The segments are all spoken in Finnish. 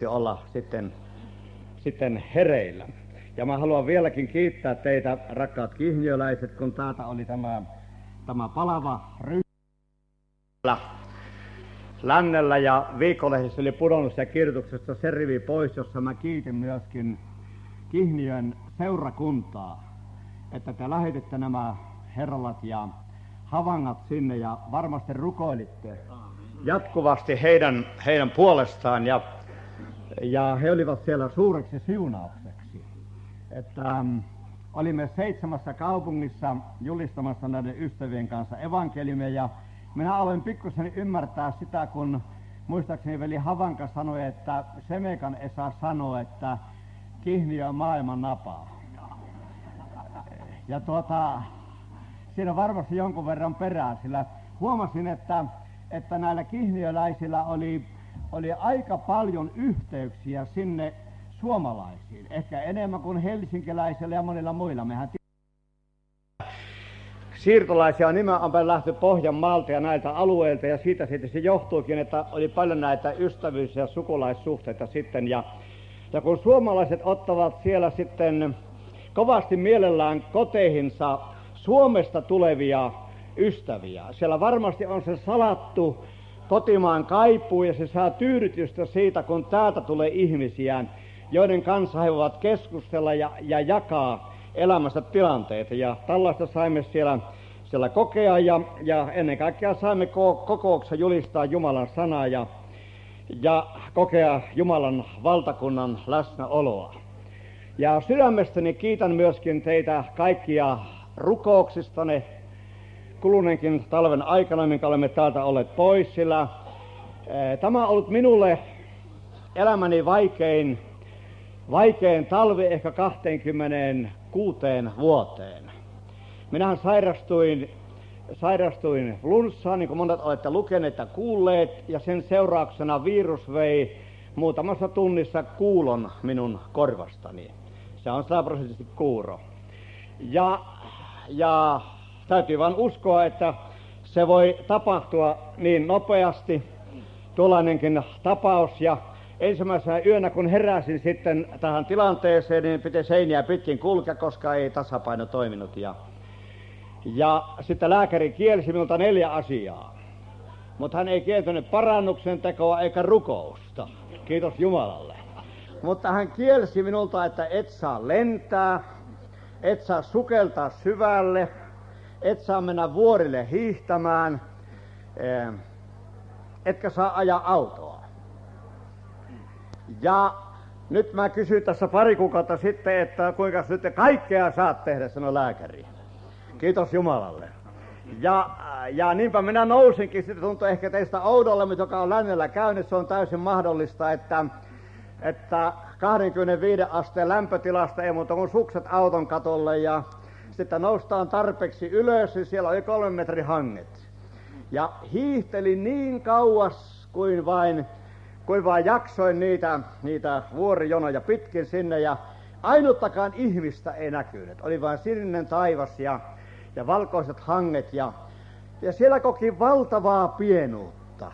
olla sitten hereillä. Ja mä haluan vieläkin kiittää teitä, rakkaat kihniöläiset, kun täältä oli tämä palava ryhmä lännellä ja viikkolehdessä oli pudonnut se kirjoituksesta se rivi pois, jossa mä kiitin myöskin Kihniön seurakuntaa, että te lähetitte nämä herralat ja havangat sinne ja varmasti rukoilitte jatkuvasti heidän puolestaan ja he olivat siellä suureksi siunaukseksi. Että olimme 7 kaupungissa julistamassa näiden ystävien kanssa evankeliumia ja minä aloin pikkusen ymmärtää sitä, kun muistaakseni veli Havanka sanoi, että Semekan Esa sanoi, että Kihniö on maailman napa. Ja siinä varmasti jonkun verran perää, sillä huomasin, että näillä kihniöläisillä oli aika paljon yhteyksiä sinne suomalaisiin. Ehkä enemmän kuin helsinkiläisillä ja monilla muilla. Mehän siirtolaisia on nimenomaan lähty Pohjanmaalta ja näiltä alueilta, ja siitä se johtuukin, että oli paljon näitä ystävyys- ja sukulaissuhteita sitten. Ja kun suomalaiset ottavat siellä sitten kovasti mielellään koteihinsa Suomesta tulevia ystäviä. Siellä varmasti on se salattu kotimaan kaipuu ja se saa tyydytystä siitä, kun täältä tulee ihmisiä, joiden kanssa he voivat keskustella ja jakaa elämästä tilanteita. Ja tällaista saimme siellä kokea ja ennen kaikkea saimme kokouksessa julistaa Jumalan sanaa ja kokea Jumalan valtakunnan läsnäoloa. Ja sydämestäni kiitän myöskin teitä kaikkia rukouksistanne kuluneenkin talven aikana, minkä olemme täältä olleet pois, sillä tämä on ollut minulle elämäni vaikein talvi ehkä 26 vuoteen. Minähän sairastuin flunssaan, niin kuin monet olette lukeneet ja kuulleet, ja sen seurauksena virus vei muutamassa tunnissa kuulon minun korvastani. Se on 100% kuuro. Ja täytyy vain uskoa, että se voi tapahtua niin nopeasti, tuollainenkin tapaus. Ja ensimmäisenä yönä, kun heräsin sitten tähän tilanteeseen, niin piti seiniä pitkin kulkea, koska ei tasapaino toiminut. Ja sitten lääkäri kielsi minulta 4 asiaa. Mutta hän ei kieltänyt parannuksen tekoa eikä rukousta. Kiitos Jumalalle. Mutta hän kielsi minulta, että et saa lentää, et saa sukeltaa syvälle, et saa mennä vuorille hiihtämään, etkä saa ajaa autoa. Ja nyt mä kysyin tässä pari kuukautta sitten, että kuinka nyt kaikkea saat tehdä, sanoi lääkäri. Kiitos Jumalalle. Ja niinpä minä nousinkin, sitten tuntui ehkä teistä oudolle, mutta joka on lännellä käynyt, se on täysin mahdollista, että 25 asteen lämpötilasta ei muuta kuin sukset auton katolle ja sitten noustaan tarpeeksi ylös, niin siellä oli 3 metrin hanget. Ja hiihtelin niin kauas kuin vain jaksoin niitä vuorijonoja pitkin sinne ja ainuttakaan ihmistä ei näkynyt. Oli vain sininen taivas ja valkoiset hanget ja siellä koki valtavaa pienuutta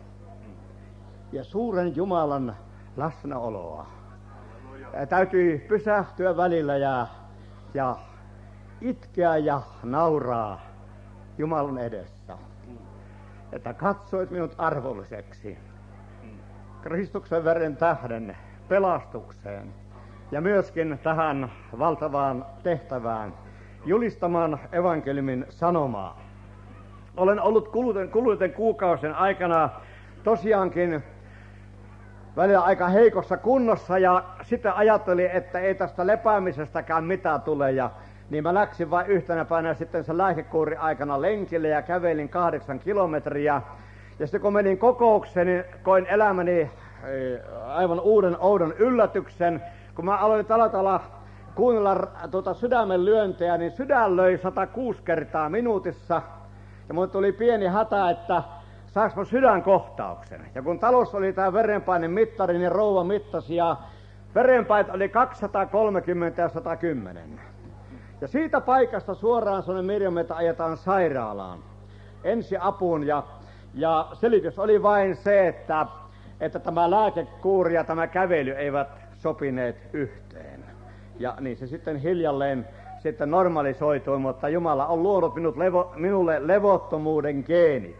ja suuren Jumalan läsnäoloa. Täytyi pysähtyä välillä ja itkeä ja nauraa Jumalan edessä, että katsoit minut arvolliseksi Kristuksen veren tähden pelastukseen ja myöskin tähän valtavaan tehtävään julistamaan evankeliumin sanomaa. Olen ollut kuluneiden kuukausien aikana tosiaankin välillä aika heikossa kunnossa ja sitten ajattelin, että ei tästä lepäämisestäkään mitään tule niin mä läksin vain yhtenä päivänä sitten sen lääkekuurin aikana lenkille ja kävelin 8 kilometriä. Ja sitten kun menin kokoukseen, niin koin elämäni aivan uuden oudon yllätyksen. Kun mä aloin tällä tavalla kuunnella sydämen lyöntejä, niin sydän löi 106 kertaa minuutissa. Ja mulle tuli pieni hätä, että saaks mä sydänkohtauksen. Ja kun talossa oli tää verenpainemittari, niin rouva mittasi ja verenpainet oli 230 ja 110. Ja siitä paikasta suoraan sonne Mirjameeltä ajetaan sairaalaan ensiapuun ja selitys oli vain se, että tämä lääkekuuri ja tämä kävely eivät sopineet yhteen. Ja niin se sitten hiljalleen sitten normalisoitui, mutta Jumala on luonut minulle levottomuuden geenit.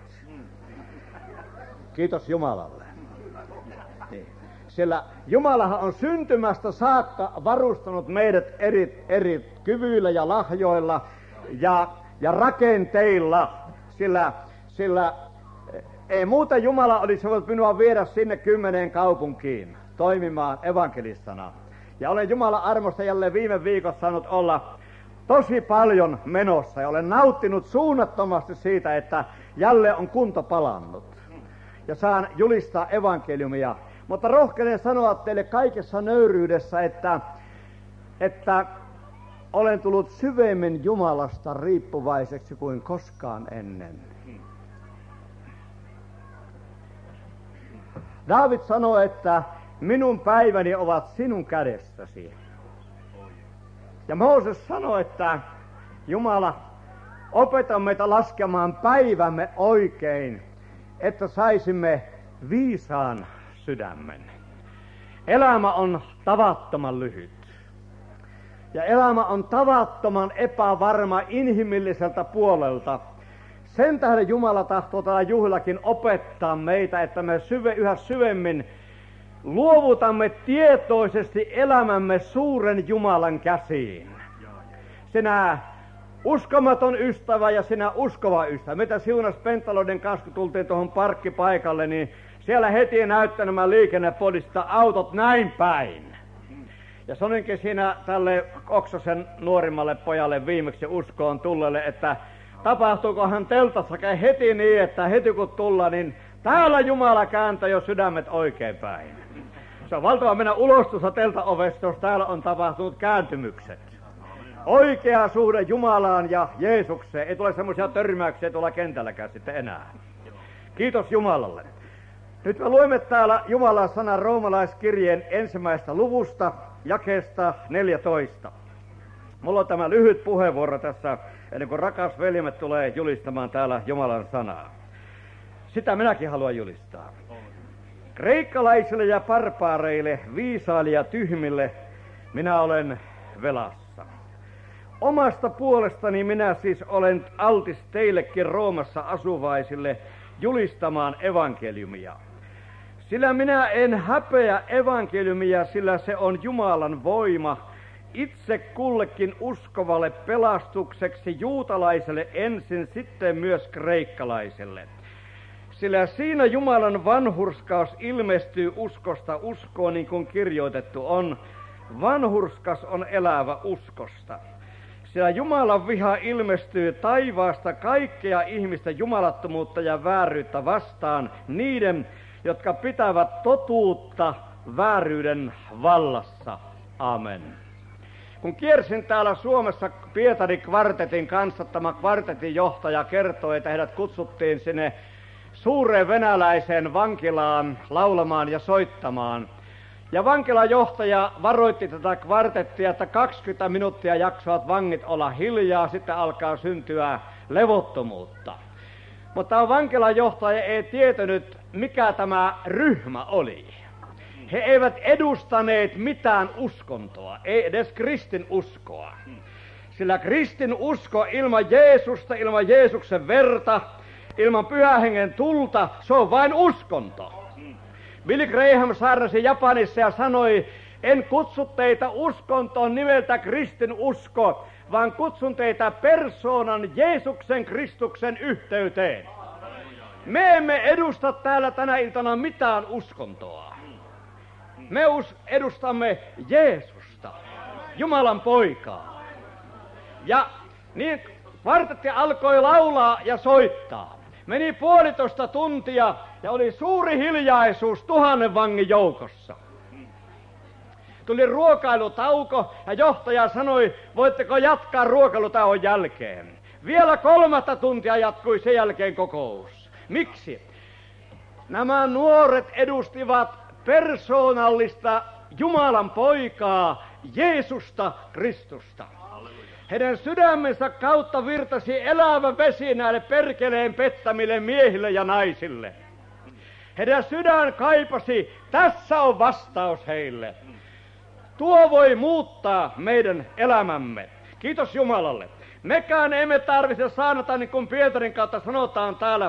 Kiitos Jumalalle. Niin. Sillä Jumalahan on syntymästä saakka varustanut meidät eri kyvyillä ja lahjoilla ja rakenteilla, sillä ei muuta Jumala olisi voinut minua viedä sinne 10 kaupunkiin toimimaan evankelistana. Ja olen Jumalan armosta jälleen viime viikossa saanut olla tosi paljon menossa ja olen nauttinut suunnattomasti siitä, että jälleen on kunto palannut. Ja saan julistaa evankeliumia. Mutta rohkenen sanoa teille kaikessa nöyryydessä, että olen tullut syvemmin Jumalasta riippuvaiseksi kuin koskaan ennen. Daavid sanoi, että minun päiväni ovat sinun kädessäsi. Ja Mooses sanoi, että Jumala, opeta meitä laskemaan päivämme oikein, että saisimme viisaan sydämen. Elämä on tavattoman lyhyt. Ja elämä on tavattoman epävarma inhimilliseltä puolelta. Sen tähden Jumala tahtoo täällä juhlakin opettaa meitä, että me yhä syvemmin luovutamme tietoisesti elämämme suuren Jumalan käsiin. Sinä uskomaton ystävä ja sinä uskova ystävä. Mitä siunas Penttaloiden kanssa, kun tultiin tuohon parkkipaikalle, niin siellä heti näyttää nämä liikennepodista autot näin päin. Ja sanoinkin siinä tälle Oksasen nuorimmalle pojalle viimeksi uskoon tulleelle, että tapahtuukohan teltassakin heti niin, että heti kun tullaan, niin täällä Jumala kääntää jo sydämet oikein päin. Se on valtava mennä ulos tuossa teltaovesta, jos täällä on tapahtunut kääntymykset. Oikea suhde Jumalaan ja Jeesukseen. Ei tule semmoisia törmäyksiä tuolla kentälläkään sitten enää. Kiitos Jumalalle. Nyt me luemme täällä Jumalan sanan roomalaiskirjeen 1. luvusta, jakeesta 14. Mulla on tämä lyhyt puheenvuoro tässä, ennen kuin rakas veljemet tulee julistamaan täällä Jumalan sanaa. Sitä minäkin haluan julistaa. Kreikkalaisille ja barbaareille, viisaille ja tyhmille minä olen velassa. Omasta puolestani minä siis olen altis teillekin Roomassa asuvaisille julistamaan evankeliumia. Sillä minä en häpeä evankeliumia, sillä se on Jumalan voima itse kullekin uskovalle pelastukseksi, juutalaiselle ensin, sitten myös kreikkalaiselle. Sillä siinä Jumalan vanhurskaus ilmestyy uskosta uskoon, niin kuin kirjoitettu on. Vanhurskas on elävä uskosta. Sillä Jumalan viha ilmestyy taivaasta kaikkea ihmisten jumalattomuutta ja vääryyttä vastaan, niiden, jotka pitävät totuutta vääryyden vallassa. Amen. Kun kiersin täällä Suomessa Pietari kvartetin kanssa, tämä kvartetin johtaja kertoi, että heidät kutsuttiin sinne suureen venäläiseen vankilaan laulamaan ja soittamaan. Ja vankilajohtaja varoitti tätä kvartettia, että 20 minuuttia jaksavat vangit olla hiljaa, sitten alkaa syntyä levottomuutta. Mutta vankilajohtaja ei tietänyt, mikä tämä ryhmä oli. He eivät edustaneet mitään uskontoa, ei edes kristinuskoa. Sillä kristinusko ilman Jeesusta, ilman Jeesuksen verta, ilman Pyhän Hengen tulta, se on vain uskonto. Billy Graham saarnasi Japanissa ja sanoi, en kutsu teitä uskontoon nimeltä kristinusko, vaan kutsun teitä persoonan Jeesuksen Kristuksen yhteyteen. Me emme edusta täällä tänä iltana mitään uskontoa. Me edustamme Jeesusta, Jumalan poikaa. Ja niin kvartetti alkoi laulaa ja soittaa. Meni 1,5 tuntia ja oli suuri hiljaisuus 1000 vangin joukossa. Tuli ruokailutauko ja johtaja sanoi, voitteko jatkaa ruokailutauon jälkeen. Vielä 3 tuntia jatkui sen jälkeen kokous. Miksi? Nämä nuoret edustivat persoonallista Jumalan poikaa, Jeesusta Kristusta. Heidän sydämensä kautta virtasi elävä vesi näille perkeleen pettämille miehille ja naisille. Heidän sydän kaipasi, tässä on vastaus heille. Tuo voi muuttaa meidän elämämme. Kiitos Jumalalle. Mekään emme tarvitse saanata, niin kuin Pietarin kautta sanotaan täällä,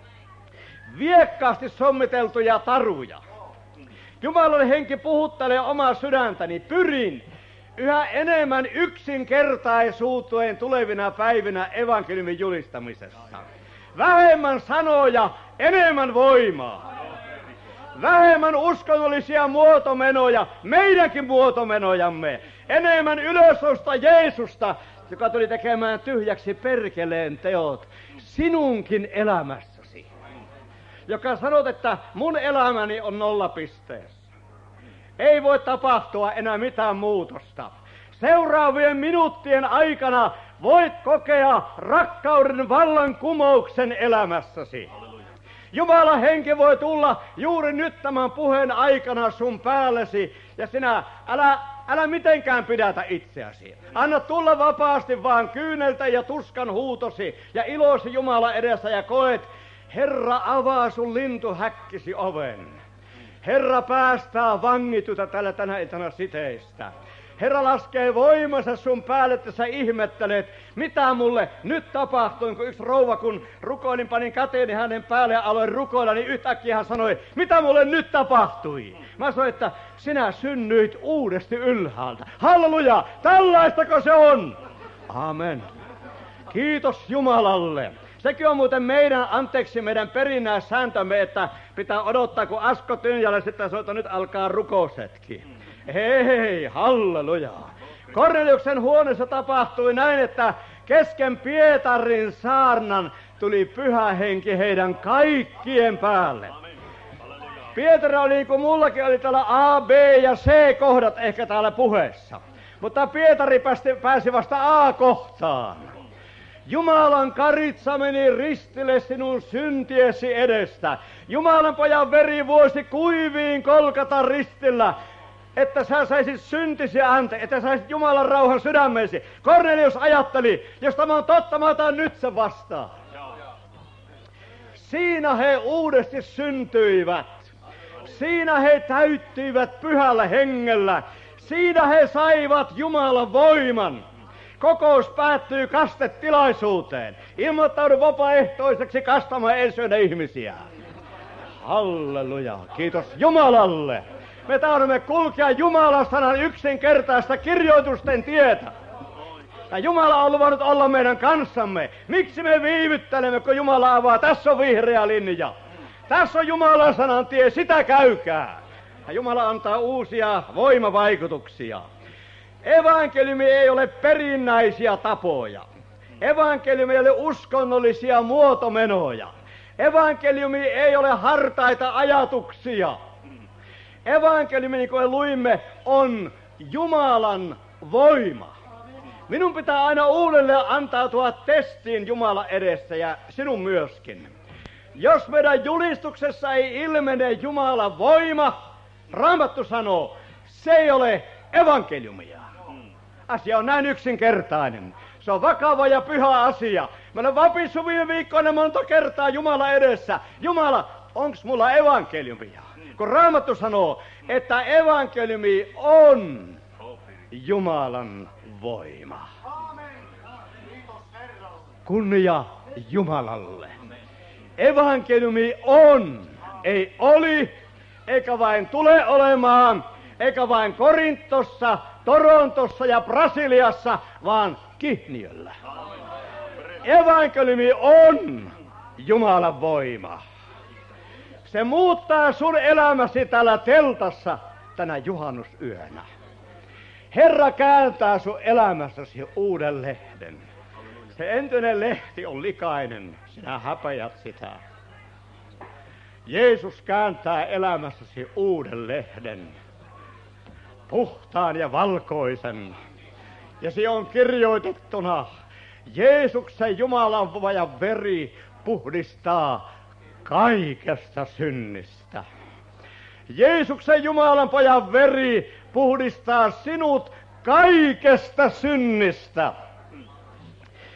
viekkaasti sommiteltuja taruja. Jumalan henki puhuttelee omaa sydäntäni. Pyrin yhä enemmän yksinkertaisuuteen tulevina päivinä evankeliumin julistamisessa. Vähemmän sanoja, enemmän voimaa. Vähemmän uskonnollisia muotomenoja, meidänkin muotomenojamme. Enemmän ylösnosta Jeesusta, joka tuli tekemään tyhjäksi perkeleen teot sinunkin elämässäsi. Joka sanoo, että mun elämäni on nollapisteessä. Ei voi tapahtua enää mitään muutosta. Seuraavien minuuttien aikana voit kokea rakkauden vallankumouksen elämässäsi. Jumalan henki voi tulla juuri nyt tämän puheen aikana sun päällesi, ja sinä älä mitenkään pidätä itseäsi. Anna tulla vapaasti vaan kyyneltä ja tuskan huutosi ja ilosi Jumalan edessä ja koet, Herra avaa sun lintuhäkkisi oven. Herra päästää vangituta tällä tänä iltana siteistä. Herra laskee voimansa sun päälle, että sä ihmettelet, mitä mulle nyt tapahtui, kun yksi rouva, kun rukoilin, panin käteeni hänen päälle ja aloin rukoilla, niin yhtäkkiä hän sanoi, mitä mulle nyt tapahtui? Mä sanoin, että sinä synnyit uudesti ylhäältä. Halleluja, tällaistako se on? Amen. Kiitos Jumalalle. Sekin on muuten meidän perinnäissääntömme, että pitää odottaa, kun Asko Tynjälle sitten sanoo, että nyt alkaa rukousetkin. Hei, halleluja. Korneliuksen huoneessa tapahtui näin, että kesken Pietarin saarnan tuli pyhä henki heidän kaikkien päälle. Pietari oli niin kuin mullakin oli täällä A, B ja C kohdat ehkä täällä puheessa. Mutta Pietari pääsi vasta A-kohtaan. Jumalan karitsa meni ristille sinun syntiesi edestä. Jumalan pojan veri vuosi kuiviin Kolkatan ristillä, että sä saisit syntisi anteeksi, että saisit Jumalan rauhan sydämeesi. Kornelius ajatteli, jos tämä on totta, mä otan nyt se vastaan. Siinä he uudesti syntyivät. Siinä he täyttyivät pyhällä hengellä. Siinä he saivat Jumalan voiman. Kokous päättyy kastetilaisuuteen. Ilmoittaudu vapaaehtoiseksi kastamaan ensyönä ihmisiä. Halleluja. Kiitos Jumalalle. Me tahdomme kulkea Jumalan sanan yksinkertaista kirjoitusten tietä. Ja Jumala on luvannut olla meidän kanssamme. Miksi me viivyttelemme, kun Jumala avaa? Tässä on vihreä linja. Tässä on Jumalan sanan tie, sitä käykää. Ja Jumala antaa uusia voimavaikutuksia. Evankeliumi ei ole perinnäisiä tapoja. Evankeliumi ei ole uskonnollisia muotomenoja. Evankeliumi ei ole hartaita ajatuksia. Evankeliumi, niin kuin luimme, on Jumalan voima. Minun pitää aina uudelleen antautua testiin Jumalan edessä ja sinun myöskin. Jos meidän julistuksessa ei ilmene Jumalan voima, Raamattu sanoo, se ei ole evankeliumia. Asia on näin yksinkertainen. Se on vakava ja pyhä asia. Mä olen vapissut viime viikkoina monta kertaa Jumalan edessä. Jumala, onks mulla evankeliumia? Kun Raamattu sanoo, että evankeliumi on Jumalan voima. Kunnia Jumalalle. Evankeliumi on, ei oli, eikä vain tule olemaan, eikä vain Korintossa, Torontossa ja Brasiliassa, vaan Kihniöllä. Evankeliumi on Jumalan voima. Se muuttaa sun elämäsi täällä teltassa tänä juhannusyönä. Herra kääntää sun elämässäsi uuden lehden. Se entinen lehti on likainen, sinä häpäjät sitä. Jeesus kääntää elämässäsi uuden lehden, puhtaan ja valkoisen. Ja se on kirjoitettuna, Jeesuksen Jumalan pojan veri puhdistaa kaikesta synnistä. Jeesuksen Jumalan pojan veri puhdistaa sinut kaikesta synnistä.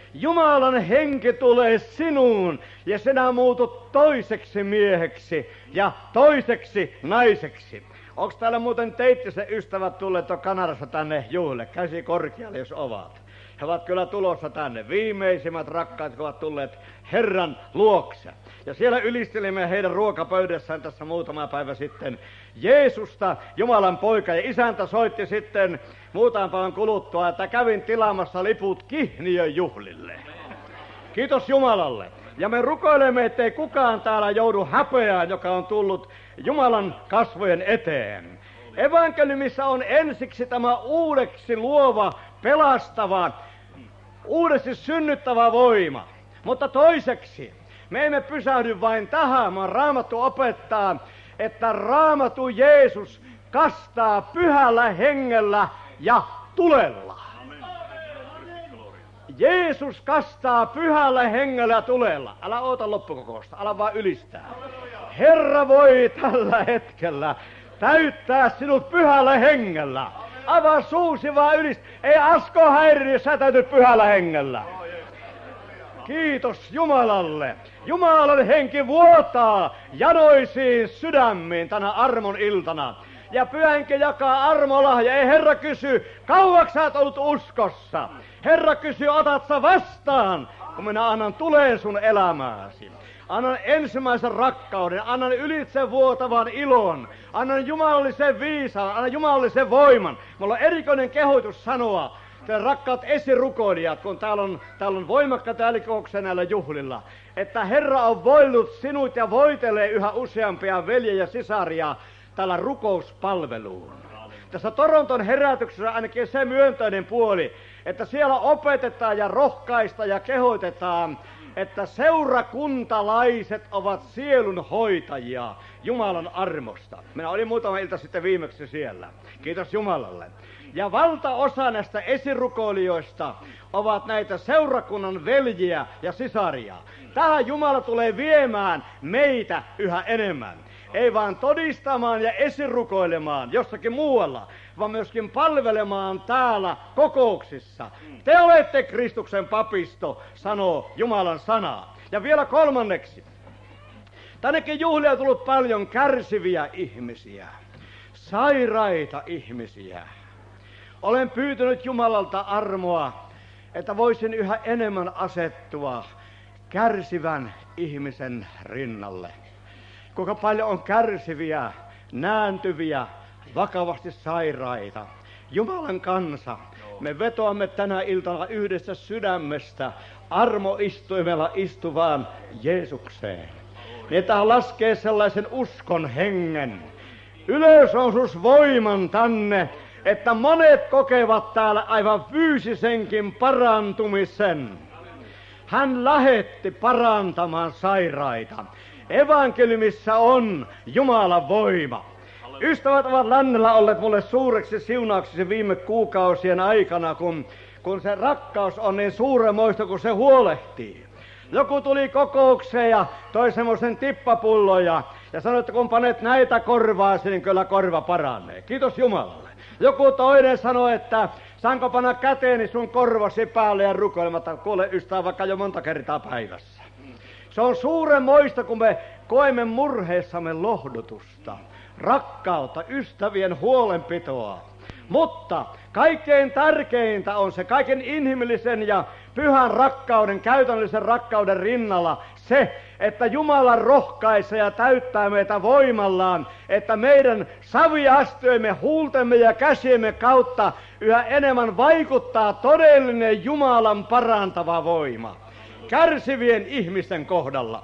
Jumalan henki tulee sinuun ja sinä muutut toiseksi mieheksi, ja toiseksi naiseksi. Onko täällä muuten Teittisen ystävät tulleet Kanadassa tänne juhlille? Käsi korkealle, jos ovat. He ovat kyllä tulossa tänne. Viimeisimmät rakkaat ovat tulleet Herran luokse. Ja siellä ylistelimme heidän ruokapöydässään tässä muutama päivä sitten Jeesusta, Jumalan poika. Ja isäntä soitti sitten muutaman päivän kuluttua, että kävin tilaamassa liput Kihniön juhlille. Kiitos Jumalalle. Ja me rukoilemme, ettei kukaan täällä joudu häpeään, joka on tullut Jumalan kasvojen eteen. Evankeliumissa on ensiksi tämä uudeksi luova, pelastava, uudesti synnyttävä voima. Mutta toiseksi, me emme pysähdy vain tähän, vaan Raamattu opettaa, että Raamattu Jeesus kastaa pyhällä hengellä ja tulella. Jeesus kastaa pyhällä hengellä ja tulella. Älä oota loppukokousta, älä vaan ylistää. Herra voi tällä hetkellä täyttää sinut pyhällä hengellä. Avaa suusi vaan ylistää. Ei Asko häiri, jos sä täytyt pyhällä hengellä. Kiitos Jumalalle. Jumalan henki vuotaa janoisiin sydämiin tänä armon iltana. Ja pyhänkin jakaa armolahja. Ei Herra kysy, kauaksi sä oot ollut uskossa. Herra kysyy, otat sä vastaan, kun minä annan tuleen sun elämääsi. Annan ensimmäisen rakkauden, annan ylitse vuotavan ilon, annan jumalallisen viisaan, annan jumalallisen voiman. Mulla on erikoinen kehoitus sanoa, te rakkaat esirukoilijat, kun täällä on voimakkaita älikouksia näillä juhlilla, että Herra on voillut sinut ja voitelee yhä useampia veljiä ja sisaria tällä rukouspalveluun. Tässä Toronton herätyksessä on ainakin se myönteinen puoli, että siellä opetetaan ja rohkaistaan ja kehoitetaan, että seurakuntalaiset ovat sielun hoitajia Jumalan armosta. Minä olin muutama ilta sitten viimeksi siellä. Kiitos Jumalalle. Ja valtaosa näistä esirukoilijoista ovat näitä seurakunnan veljiä ja sisaria. Tähän Jumala tulee viemään meitä yhä enemmän. Ei vaan todistamaan ja esirukoilemaan jossakin muualla, vaan myöskin palvelemaan täällä kokouksissa. Te olette Kristuksen papisto, sanoo Jumalan sana. Ja vielä kolmanneksi. Tännekin juhlia on tullut paljon kärsiviä ihmisiä, sairaita ihmisiä. Olen pyytänyt Jumalalta armoa, että voisin yhä enemmän asettua kärsivän ihmisen rinnalle. Kuinka paljon on kärsiviä, nääntyviä, vakavasti sairaita. Jumalan kansa, me vetoamme tänä iltana yhdessä sydämestä armoistuimella istuvaan Jeesukseen. Niin että hän laskee sellaisen uskon hengen, ylösnoususvoiman tänne, että monet kokevat täällä aivan fyysisenkin parantumisen. Hän lähetti parantamaan sairaita. Evankeliumissa on Jumalan voima. Ystävät ovat lännellä olleet mulle suureksi siunauksesi viime kuukausien aikana, kun se rakkaus on niin suuremoista, kun se huolehtii. Joku tuli kokoukseen ja toi semmoisen tippapullon ja sanoi, että kun panet näitä korvaasi, niin kyllä korva paranee. Kiitos Jumalalle. Joku toinen sanoi, että saanko panna käteeni sun korvasi päälle ja rukoilematta, kuule ystävä, vaikka jo monta kertaa päivässä. Se on suuremmoista, kun me koemme murheessamme lohdutusta, rakkautta, ystävien huolenpitoa. Mutta kaikkein tärkeintä on se kaiken inhimillisen ja pyhän rakkauden, käytännöllisen rakkauden rinnalla se, että Jumala rohkaisee ja täyttää meitä voimallaan, että meidän saviastiojemme, huultemme ja käsiemme kautta yhä enemmän vaikuttaa todellinen Jumalan parantava voima kärsivien ihmisten kohdalla.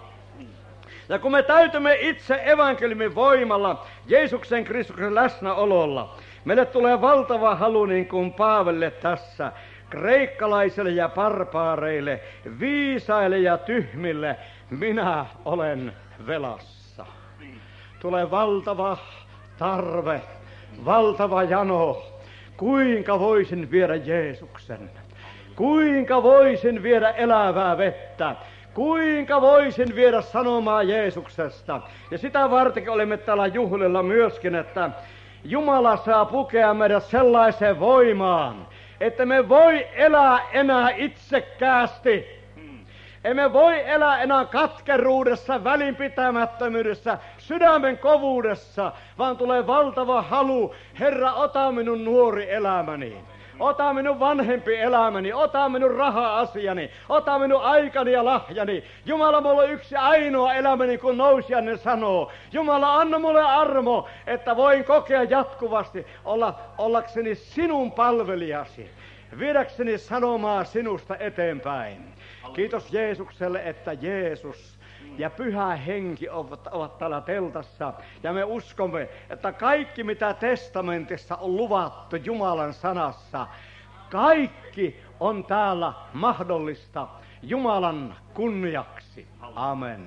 Ja kun me täytymme itse evankeliumin voimalla, Jeesuksen Kristuksen läsnäololla, meille tulee valtava halu niin kuin Paavelle tässä, kreikkalaisille ja barbaareille, viisaille ja tyhmille, minä olen velassa. Tulee valtava tarve, valtava jano, kuinka voisin viedä Jeesuksen. Kuinka voisin viedä elävää vettä? Kuinka voisin viedä sanomaa Jeesuksesta? Ja sitä vartenkin olemme täällä juhlilla myöskin, että Jumala saa pukea meidät sellaiseen voimaan, että me voi elää enää itsekkäästi. Emme voi elää enää katkeruudessa, välinpitämättömyydessä, sydämen kovuudessa, vaan tulee valtava halu, Herra, ota minun nuori elämäni. Ota minun vanhempi elämäni, ota minun raha-asiani, ota minun aikani ja lahjani. Jumala, mulla on yksi ainoa elämäni, kun nousijanne sanoo. Jumala, anna mulle armo, että voin kokea jatkuvasti ollakseni sinun palvelijasi, viedäkseni sanomaa sinusta eteenpäin. Kiitos Jeesukselle, että Jeesus ja Pyhä Henki ovat täällä teltassa. Ja me uskomme, että kaikki mitä testamentissa on luvattu Jumalan sanassa, kaikki on täällä mahdollista Jumalan kunniaksi. Amen.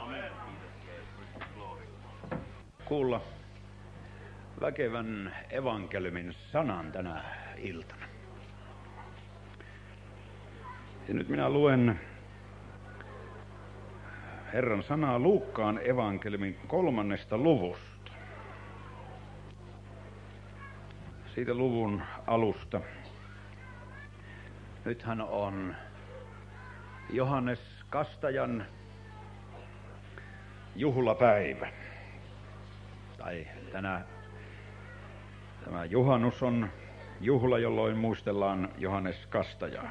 Kuulla väkevän evankeliumin sanan tänä iltana. Ja nyt minä luen Herran sanaa Luukkaan evankeliumin 3. luvusta. Siitä luvun alusta. Nythän on Johannes Kastajan juhlapäivä. Tai tämä juhannus on juhla, jolloin muistellaan Johannes Kastajaa.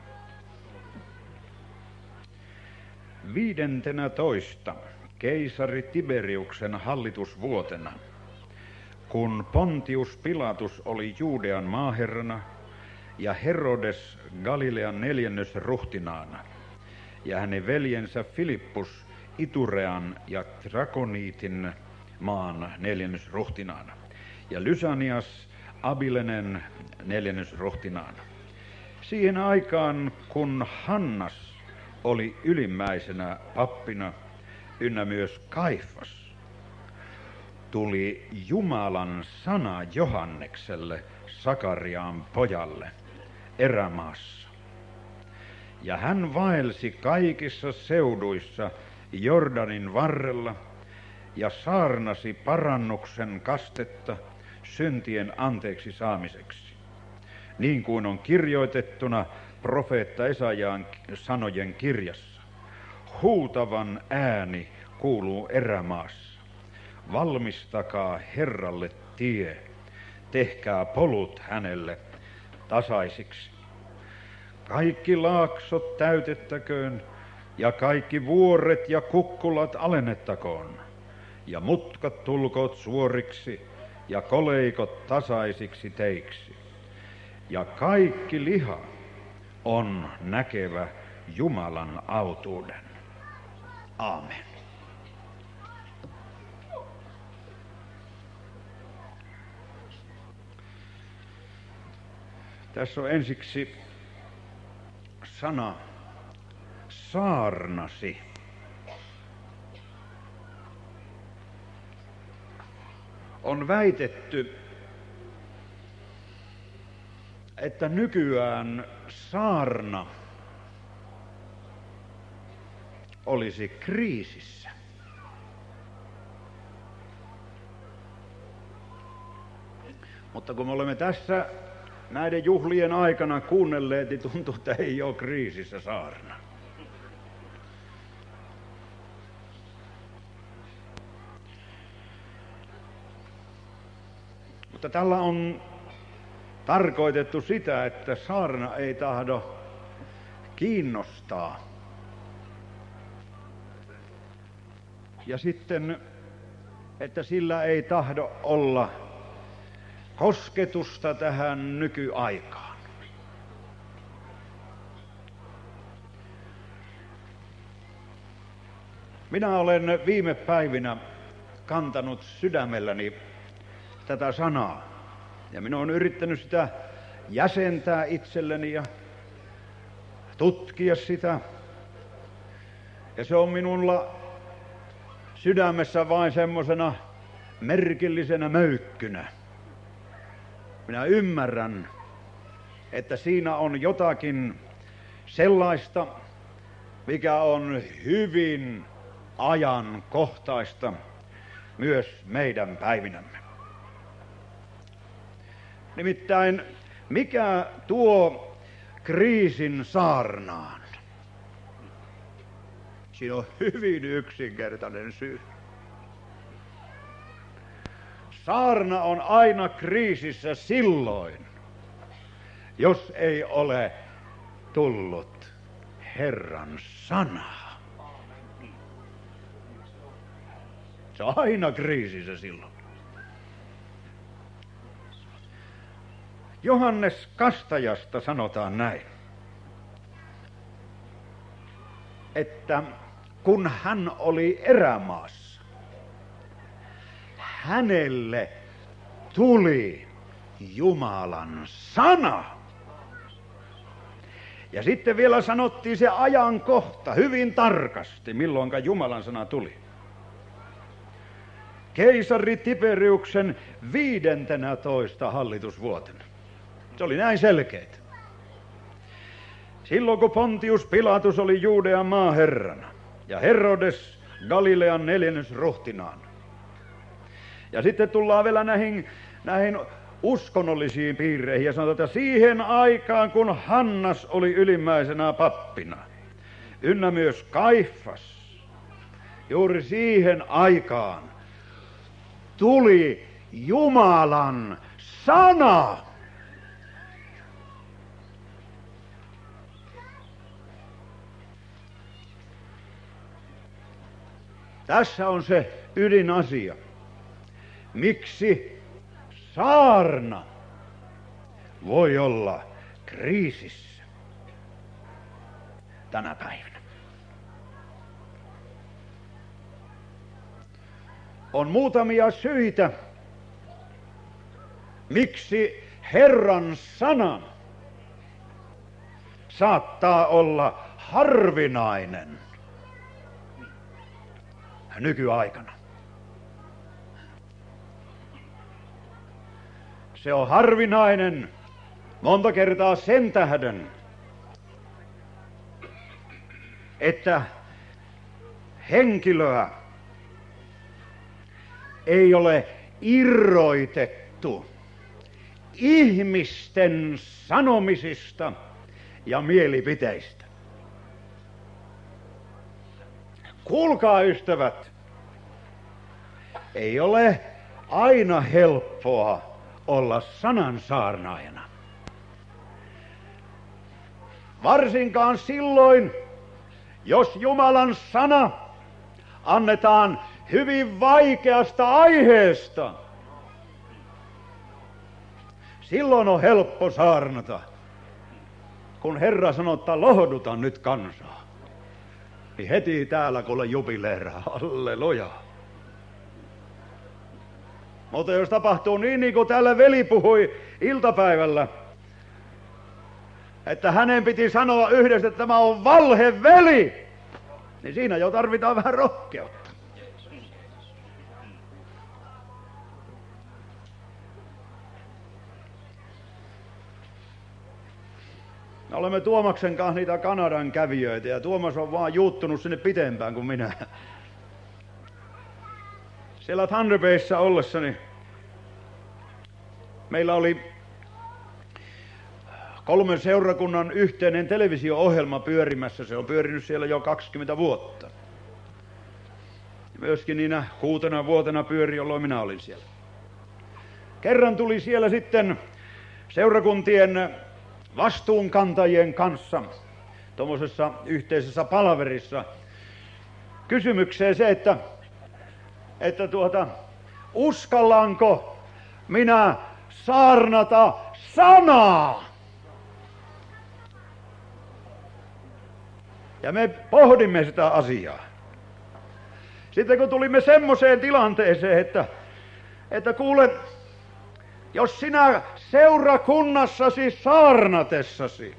15. keisari Tiberiuksen hallitusvuotena, kun Pontius Pilatus oli Juudean maaherrana ja Herodes Galilean 4. ruhtinaana ja hänen veljensä Filippus Iturean ja Trakoniitin maan 4. ruhtinaana ja Lysanias Abilenen 4. ruhtinaana. Siihen aikaan, kun Hannas oli ylimmäisenä pappina ynnä myös Kaifas, tuli Jumalan sana Johannekselle, Sakariaan pojalle, erämaassa. Ja hän vaelsi kaikissa seuduissa Jordanin varrella ja saarnasi parannuksen kastetta syntien anteeksi saamiseksi, niin kuin on kirjoitettuna profeetta Esaiaan sanojen kirjassa. Huutavan ääni kuuluu erämaassa. Valmistakaa Herralle tie, tehkää polut hänelle tasaisiksi. Kaikki laaksot täytettäköön ja kaikki vuoret ja kukkulat alennettakoon. Ja mutkat tulkoot suoriksi ja koleikot tasaisiksi teiksi. Ja kaikki liha on näkevä Jumalan autuuden. Aamen. Tässä on ensiksi sana saarnasi. On väitetty, että nykyään saarna olisi kriisissä. Mutta kun me olemme tässä näiden juhlien aikana kuunnelleet, niin tuntuu, että ei ole kriisissä saarna. Mutta tällä on tarkoitettu sitä, että saarna ei tahdo kiinnostaa. Ja sitten, että sillä ei tahdo olla kosketusta tähän nykyaikaan. Minä olen viime päivinä kantanut sydämelläni tätä sanaa. Ja minä olen yrittänyt sitä jäsentää itselleni ja tutkia sitä. Ja se on minulla sydämessä vain semmosena merkillisenä möykkynä. Minä ymmärrän, että siinä on jotakin sellaista, mikä on hyvin ajankohtaista myös meidän päivinämme. Nimittäin mikä tuo kriisin saarnaan? Siinä on hyvin yksinkertainen syy. Saarna on aina kriisissä silloin, jos ei ole tullut Herran sanaa. Se on aina kriisissä silloin. Johannes Kastajasta sanotaan näin, että kun hän oli erämaassa, hänelle tuli Jumalan sana. Ja sitten vielä sanottiin se ajankohta hyvin tarkasti, milloinka Jumalan sana tuli. Keisari Tiberiuksen 15. hallitusvuotena. Se oli näin selkeet. Silloin kun Pontius Pilatus oli Juudean maaherrana ja Herodes Galilean 4. ruhtinaana. Ja sitten tullaan vielä näihin uskonnollisiin piireihin ja sanotaan, että siihen aikaan kun Hannas oli ylimmäisenä pappina, ynnä myös Kaifas, juuri siihen aikaan tuli Jumalan sana. Tässä on se ydinasia. Miksi saarna voi olla kriisissä tänä päivänä? On muutamia syitä, miksi Herran sana saattaa olla harvinainen nykyaikana. Se on harvinainen monta kertaa sen tähden, että henkilöä ei ole irroitettu ihmisten sanomisista ja mielipiteistä. Kuulkaa, ystävät, ei ole aina helppoa olla sanan saarnaajana. Varsinkaan silloin, jos Jumalan sana annetaan hyvin vaikeasta aiheesta. Silloin on helppo saarnata, kun Herra sanoo, että lohduta nyt kansaa. Niin heti täällä kuule jubileeraa, halleluja. Mutta jos tapahtuu niin kuin täällä veli puhui iltapäivällä, että hänen piti sanoa yhdessä, että tämä on valheveli, niin siinä jo tarvitaan vähän rohkeutta. Me olemme Tuomaksen kanssa niitä Kanadan kävijöitä ja Tuomas on vaan juuttunut sinne pitempään kuin minä. Siellä Thunder Bayssä ollessani meillä oli 3 seurakunnan yhteinen televisio-ohjelma pyörimässä. Se on pyörinyt siellä jo 20 vuotta. Myöskin niinä 6 vuotena pyöri, jolloin minä olin siellä. Kerran tuli siellä sitten seurakuntien vastuunkantajien kanssa tuommoisessa yhteisessä palaverissa kysymykseen se, että uskallanko minä saarnata sanaa? Ja me pohdimme sitä asiaa. Sitten kun tulimme semmoiseen tilanteeseen, että kuule, jos sinä seurakunnassasi saarnatessasi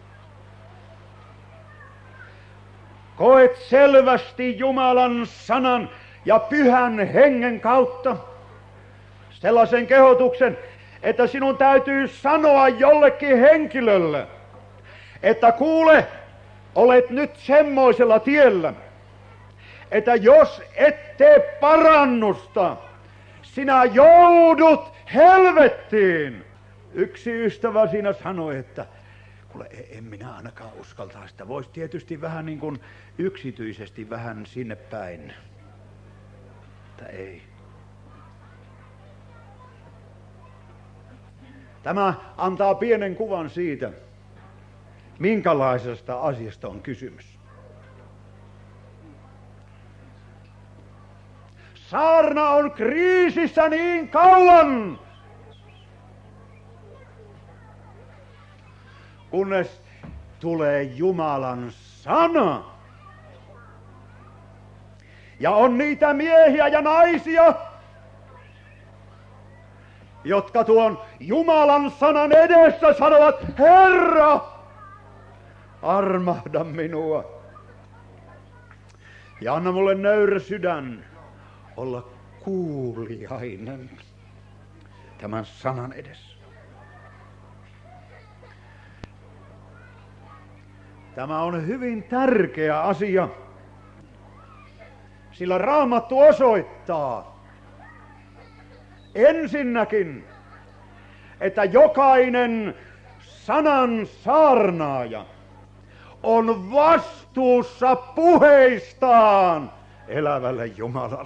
koet selvästi Jumalan sanan ja pyhän hengen kautta sellaisen kehotuksen, että sinun täytyy sanoa jollekin henkilölle, että kuule, olet nyt semmoisella tiellä, että jos et tee parannusta, sinä joudut helvettiin. Yksi ystävä siinä sanoi, että Kuule, en minä ainakaan uskaltaa sitä. Voisi tietysti vähän niin kuin yksityisesti vähän sinne päin. Mutta ei. Tämä antaa pienen kuvan siitä, minkälaisesta asiasta on kysymys. Saarna on kriisissä niin kauan, kunnes tulee Jumalan sana. Ja on niitä miehiä ja naisia, jotka tuon Jumalan sanan edessä sanovat, Herra, armahda minua. Ja anna mulle nöyrä sydän olla kuuliainen tämän sanan edessä. Tämä on hyvin tärkeä asia, sillä Raamattu osoittaa ensinnäkin, että jokainen sanan saarnaaja on vastuussa puheistaan elävälle Jumalalle.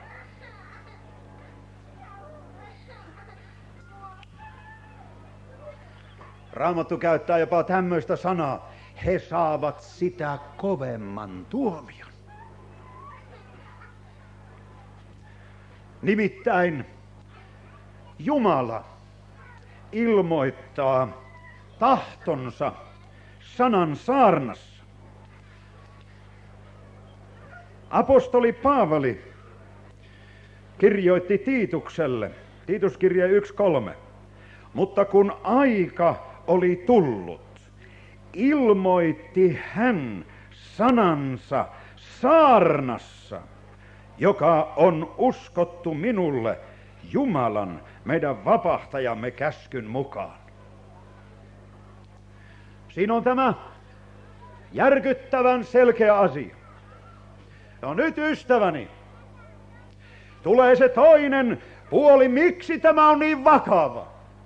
Raamattu käyttää jopa tämmöistä sanaa. He saavat sitä kovemman tuomion. Nimittäin Jumala ilmoittaa tahtonsa sanan saarnassa. Apostoli Paavali kirjoitti Tiitukselle, Tiituskirje 1:3, mutta kun aika oli tullut, ilmoitti hän sanansa saarnassa, joka on uskottu minulle Jumalan, meidän vapahtajamme käskyn mukaan. Siinä on tämä järkyttävän selkeä asia. No nyt ystäväni, tulee se toinen puoli, miksi tämä on niin vakava.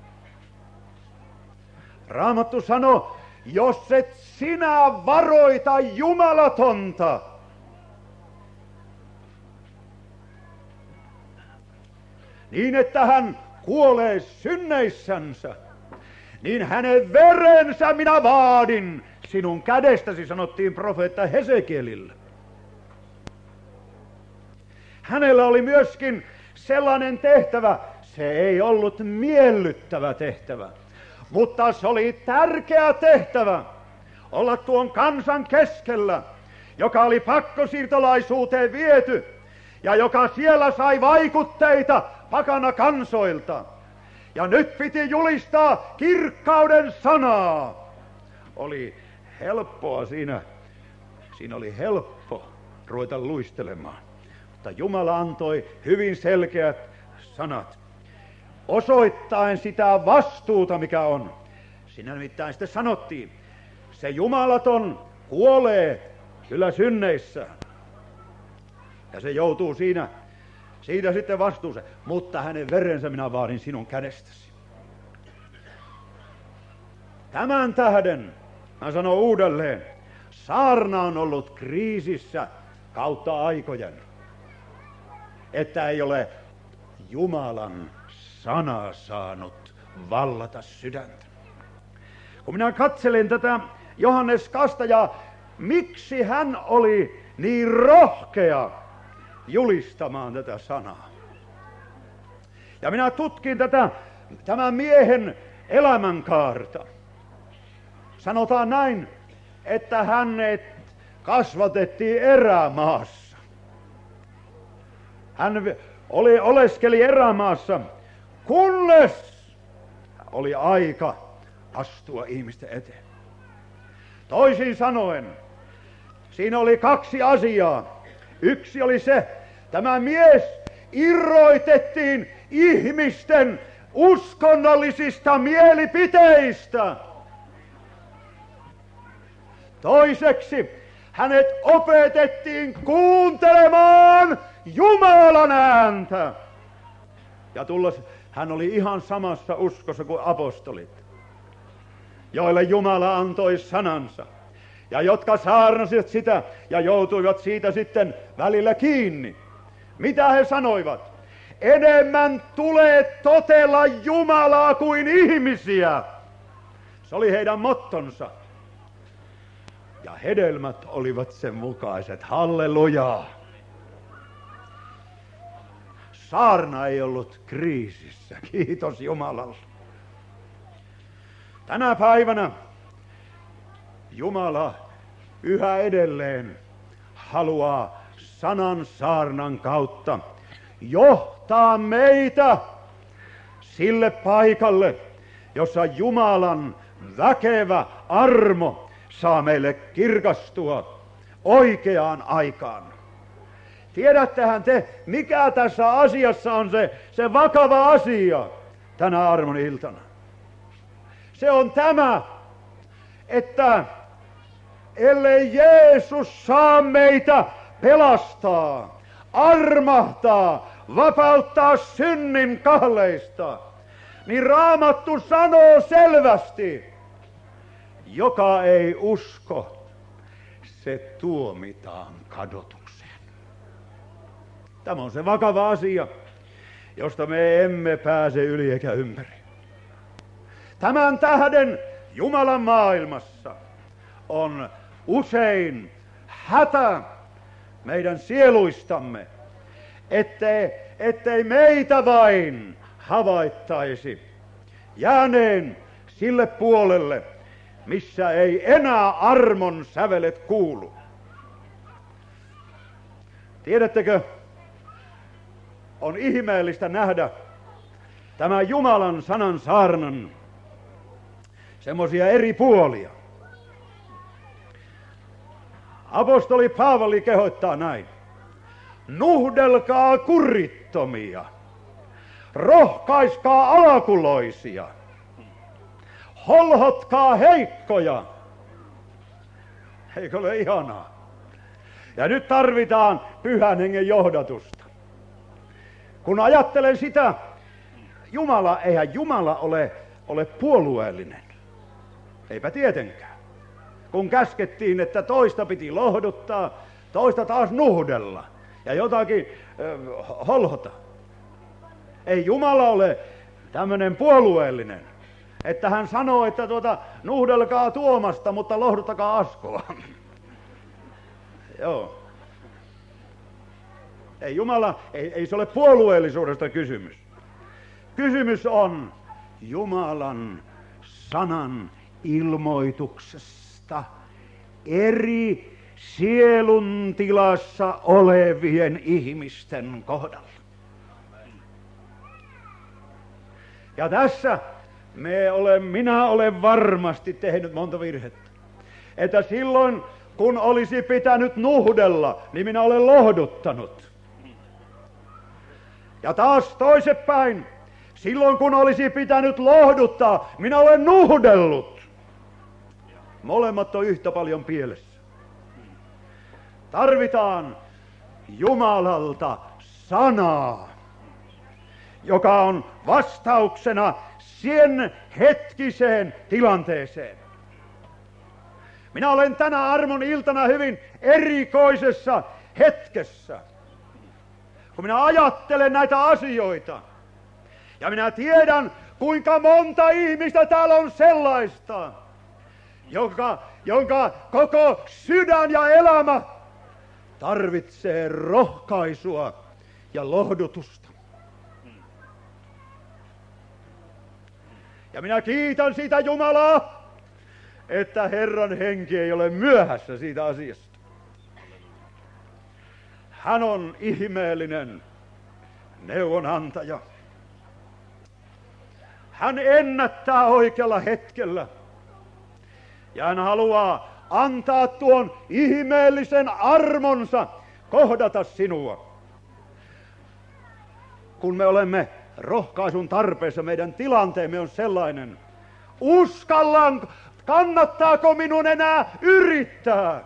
Raamattu sanoo, jos et sinä varoita jumalatonta, niin että hän kuolee synneissänsä, niin hänen verensä minä vaadin sinun kädestäsi, sanottiin profeetta Hesekielille. Hänellä oli myöskin sellainen tehtävä, se ei ollut miellyttävä tehtävä, mutta se oli tärkeä tehtävä olla tuon kansan keskellä, joka oli pakkosiirtolaisuuteen viety ja joka siellä sai vaikutteita pakana kansoilta. Ja nyt piti julistaa kirkkauden sanaa. Oli helppoa siinä oli helppo ruveta luistelemaan. Mutta Jumala antoi hyvin selkeät sanat, osoittaen sitä vastuuta, mikä on. Siinä nimittäin sitten sanottiin, se jumalaton kuolee kyllä synneissä. Ja se joutuu siitä sitten vastuuseen. Mutta hänen verensä minä vaadin sinun kädestäsi. Tämän tähden, mä sanon uudelleen, saarna on ollut kriisissä kautta aikojen. Että ei ole Jumalan sana saanut vallata sydäntä. Kun minä katselen tätä Johannes Kastajaa, miksi hän oli niin rohkea julistamaan tätä sanaa. Ja minä tutkin tämän miehen elämänkaarta. Sanotaan näin, että hänet kasvatettiin erämaassa. Hän oleskeli erämaassa, kunnes oli aika astua ihmisten eteen. Toisin sanoen, siinä oli kaksi asiaa. Yksi oli se, tämä mies irroitettiin ihmisten uskonnollisista mielipiteistä. Toiseksi, hänet opetettiin kuuntelemaan Jumalan ääntä. Ja hän oli ihan samassa uskossa kuin apostolit. joille Jumala antoi sanansa, ja jotka saarnasivat sitä ja joutuivat siitä sitten välillä kiinni. Mitä he sanoivat? Enemmän tulee totella Jumalaa kuin ihmisiä. Se oli heidän mottonsa. Ja hedelmät olivat sen mukaiset. Hallelujaa! Saarna ei ollut kriisissä. Kiitos Jumalalle. Tänä päivänä Jumala yhä edelleen haluaa sanan saarnan kautta johtaa meitä sille paikalle, jossa Jumalan väkevä armo saa meille kirkastua oikeaan aikaan. Tiedättehän te, mikä tässä asiassa on se vakava asia tänä armon iltana? Se on tämä, että ellei Jeesus saa meitä pelastaa, armahtaa, vapauttaa synnin kahleista, niin Raamattu sanoo selvästi, joka ei usko, se tuomitaan kadotukseen. Tämä on se vakava asia, josta me emme pääse yli eikä ympäri. Tämän tähden Jumalan maailmassa on usein hätä meidän sieluistamme, ettei meitä vain havaittaisi jääneen sille puolelle, missä ei enää armon sävelet kuulu. Tiedättekö, on ihmeellistä nähdä tämä Jumalan sanan saarnan semmoisia eri puolia. Apostoli Paavali kehottaa näin. Nuhdelkaa kurittomia, rohkaiskaa alakuloisia, holhotkaa heikkoja. Eikö ole ihanaa? Ja nyt tarvitaan Pyhän Hengen johdatusta. Kun ajattelen sitä, eihän Jumala ole puolueellinen. Eipä tietenkään. Kun käskettiin, että toista piti lohduttaa, toista taas nuhdella ja jotakin holhota. Ei Jumala ole tämmöinen puolueellinen, että hän sanoo, että nuhdelkaa Tuomasta, mutta lohduttakaa Askoa. Joo. Ei Jumala, ei se ole puolueellisuudesta kysymys. Kysymys on Jumalan sanan ilmoituksesta eri sielun tilassa olevien ihmisten kohdalla. Ja tässä minä olen varmasti tehnyt monta virhettä. Että silloin, kun olisi pitänyt nuhdella, niin minä olen lohduttanut. Ja taas toisepäin, silloin kun olisi pitänyt lohduttaa, minä olen nuhdellut. Molemmat on yhtä paljon pielessä. Tarvitaan Jumalalta sanaa, joka on vastauksena sen hetkiseen tilanteeseen. Minä olen tänä armon iltana hyvin erikoisessa hetkessä, kun minä ajattelen näitä asioita. Ja minä tiedän, kuinka monta ihmistä täällä on sellaista, jonka koko sydän ja elämä tarvitsee rohkaisua ja lohdutusta. Ja minä kiitän siitä Jumalaa, että Herran henki ei ole myöhässä siitä asiasta. Hän on ihmeellinen neuvonantaja. Hän ennättää oikealla hetkellä. Ja hän haluaa antaa tuon ihmeellisen armonsa kohdata sinua. Kun me olemme rohkaisun tarpeessa, meidän tilanteemme on sellainen. Kannattaako minun enää yrittää?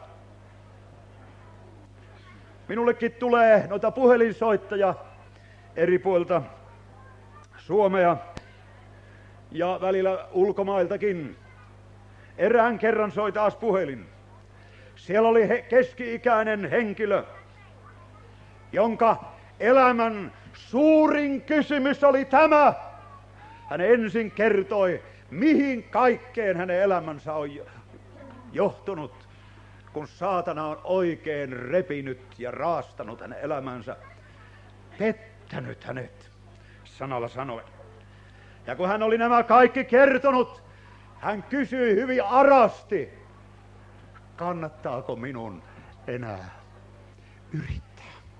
Minullekin tulee noita puhelinsoittajia eri puolilta Suomea ja välillä ulkomailtakin. Erään kerran soi taas puhelin. Siellä oli keski-ikäinen henkilö, jonka elämän suurin kysymys oli tämä. Hän ensin kertoi, mihin kaikkeen hänen elämänsä on johtunut, kun saatana on oikein repinyt ja raastanut hänen elämänsä, pettänyt hänet, sanalla sanoen. Ja kun hän oli nämä kaikki kertonut, hän kysyi hyvin arasti, kannattaako minun enää yrittää.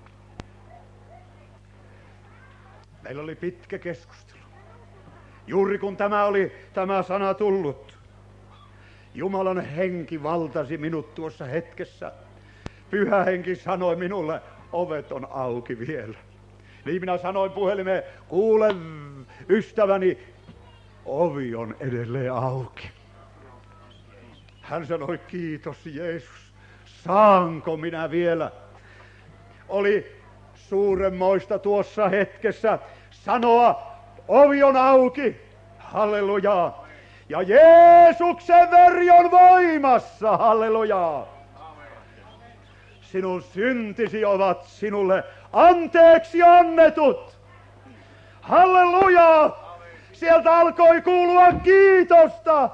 Meillä oli pitkä keskustelu. Juuri kun tämä sana tullut, Jumalan henki valtasi minut tuossa hetkessä. Pyhä henki sanoi minulle, ovet on auki vielä. Niin minä sanoin puhelimeen, kuule ystäväni, ovi on edelleen auki. Hän sanoi, kiitos Jeesus, saanko minä vielä? Oli suuremmoista tuossa hetkessä sanoa, ovi on auki, hallelujaa. Ja Jeesuksen veri on voimassa, hallelujaa. Sinun syntisi ovat sinulle anteeksi annetut. Hallelujaa! Sieltä alkoi kuulua kiitosta.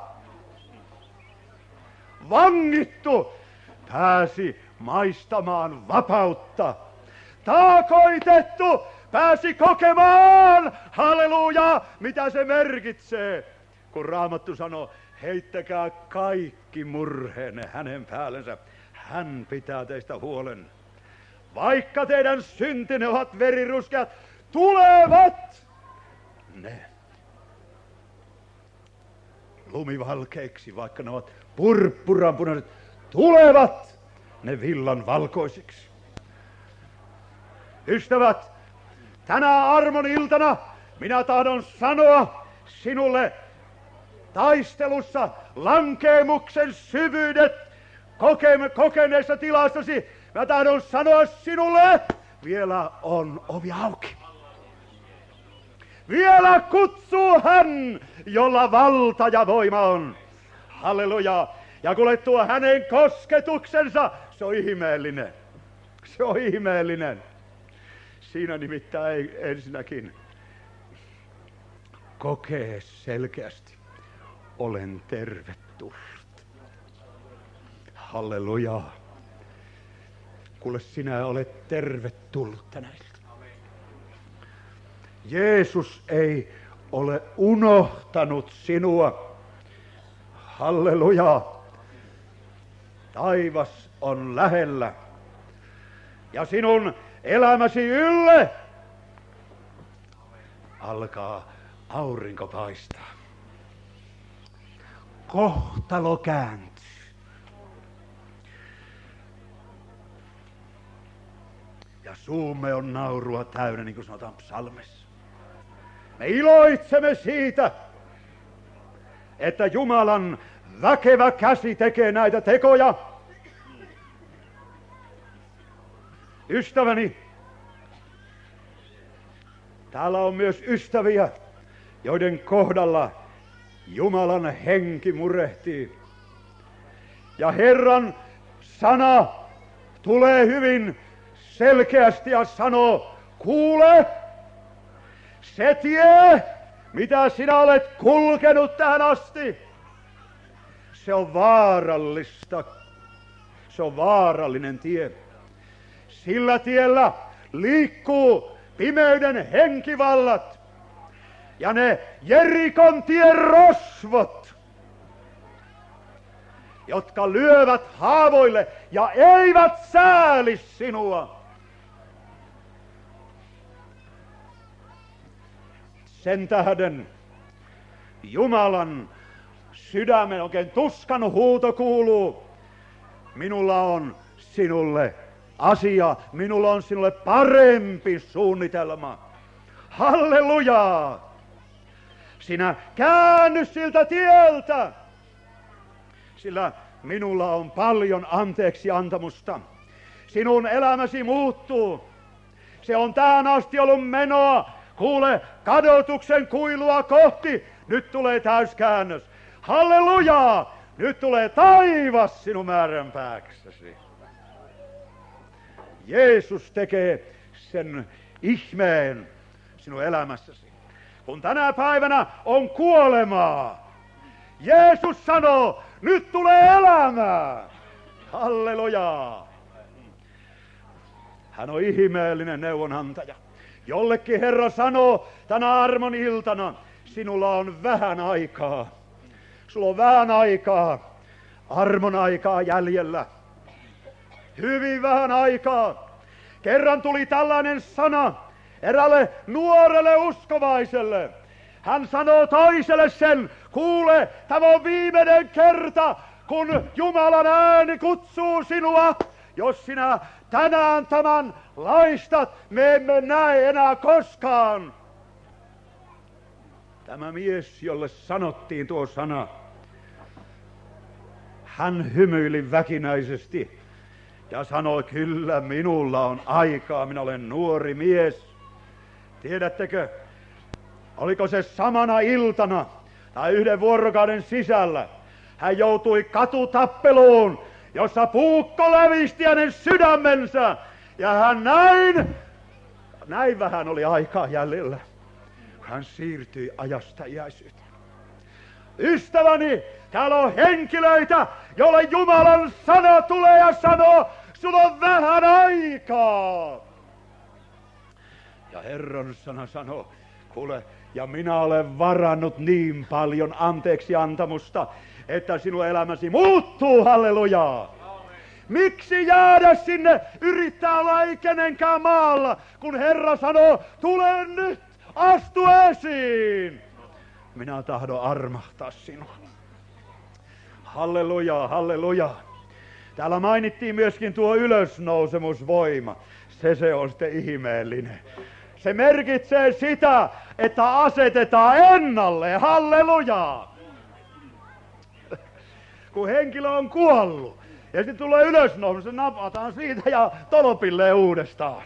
Vangittu pääsi maistamaan vapautta. Taakoitettu pääsi kokemaan, halleluja, mitä se merkitsee. Kun Raamattu sanoo, heittäkää kaikki murheenne hänen päällensä. Hän pitää teistä huolen. Vaikka teidän syntinne ovat veriruskeat, tulevat ne lumivalkeiksi, vaikka ne ovat purppuranpunaiset, tulevat ne villan valkoisiksi. Ystävät, tänä armon iltana minä tahdon sanoa sinulle taistelussa lankeemuksen syvyydet kokeneessa tilassasi. Mä tahdon sanoa sinulle, vielä on ovi auki. Vielä kutsuu hän, jolla valta ja voima on. Halleluja. Ja kuule tuo hänen kosketuksensa, se on ihmeellinen. Se on ihmeellinen. Siinä nimittäin ensinnäkin kokee selkeästi, olen tervetullut. Halleluja. Kuule, sinä olet tervetullut tänä iltana. Jeesus ei ole unohtanut sinua. Halleluja. Taivas on lähellä. Ja sinun elämäsi ylle alkaa aurinko paistaa. Kohtalo kääntyy. Ja suumme on naurua täynnä, niin kuin sanotaan psalmissa. Me iloitsemme siitä, että Jumalan väkevä käsi tekee näitä tekoja. Ystäväni, täällä on myös ystäviä, joiden kohdalla Jumalan henki murehtii. Ja Herran sana tulee hyvin selkeästi ja sanoo, kuule, se tie, mitä sinä olet kulkenut tähän asti, se on vaarallista. Se on vaarallinen tie. Sillä tiellä liikkuu pimeyden henkivallat ja ne Jerikon tien rosvot, jotka lyövät haavoille ja eivät sääli sinua. Sen tähden Jumalan sydämen oikein tuskan huuto kuuluu. Minulla on sinulle asia, minulla on sinulle parempi suunnitelma. Hallelujaa! Sinä käänny siltä tieltä, sillä minulla on paljon anteeksi antamusta. Sinun elämäsi muuttuu. Se on tähän asti ollut menoa. Kuule, kadotuksen kuilua kohti. Nyt tulee täyskäännös. Hallelujaa! Nyt tulee taivas sinun määränpääksesi. Jeesus tekee sen ihmeen sinun elämässäsi. Kun tänä päivänä on kuolemaa, Jeesus sanoo, nyt tulee elämää. Halleluja. Hän on ihmeellinen neuvonantaja. Jollekin Herra sanoo tänä armon iltana, sinulla on vähän aikaa. Sulla on vähän aikaa, armon aikaa jäljellä. Hyvin vähän aikaa. Kerran tuli tällainen sana erälle nuorelle uskovaiselle. Hän sanoo toiselle sen, kuule, tämä on viimeinen kerta, kun Jumalan ääni kutsuu sinua. Jos sinä tänään tämän laistat, me emme näe enää koskaan. Tämä mies, jolle sanottiin tuo sana, hän hymyili väkinäisesti ja sanoi, kyllä minulla on aikaa, minä olen nuori mies. Tiedättekö, oliko se samana iltana tai yhden vuorokauden sisällä, hän joutui katutappeluun, jossa puukko lävisti hänen sydämensä. Ja hän näin vähän oli aikaa jäljellä. Hän siirtyi ajasta iäisyyteen. Ystäväni, täällä on henkilöitä, joille Jumalan sana tulee ja sanoo, sulla on vähän aikaa. Ja Herran sana sanoo, kuule, ja minä olen varannut niin paljon anteeksi antamusta, että sinun elämäsi muuttuu, hallelujaa. Miksi jäädä sinne, yrittää olla ei kenenkään maalla, kun Herra sanoo, tule nyt, astu esiin. Minä tahdon armahtaa sinua. Hallelujaa, hallelujaa. Täällä mainittiin myöskin tuo ylösnousemusvoima. Se on sitten ihmeellinen. Se merkitsee sitä, että asetetaan ennalle, hallelujaa. Kun henkilö on kuollut ja sitten tulee ylösnousemus, se napataan siitä ja tolpilleen uudestaan.